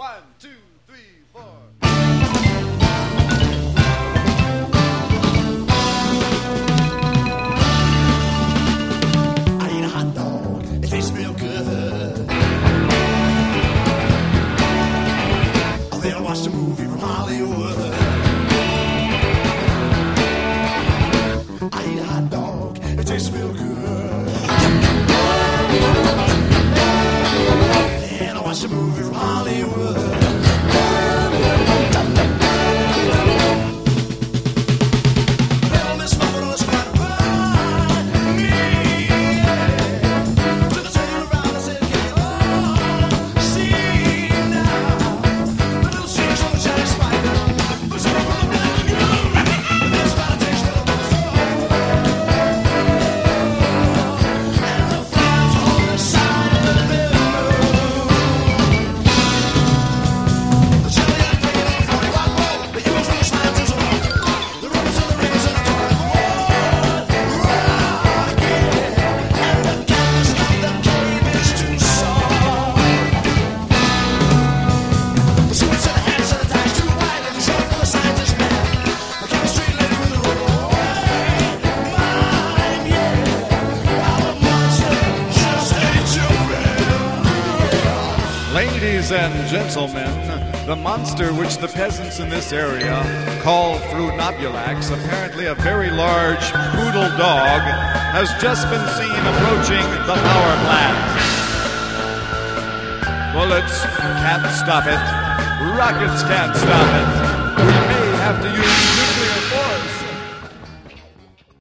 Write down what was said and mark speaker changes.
Speaker 1: 1, 2, 3, 4.
Speaker 2: I eat a hot dog, it tastes real good. Oh, then I watched a movie from Hollywood. I eat a hot dog, it tastes real good. Then I watched a movie from Hollywood.
Speaker 1: Ladies and gentlemen, the monster which the peasants in this area call Frunobulax, apparently a very large poodle dog, has just been seen approaching the power plant. Bullets can't stop it. Rockets can't stop it. We may have to use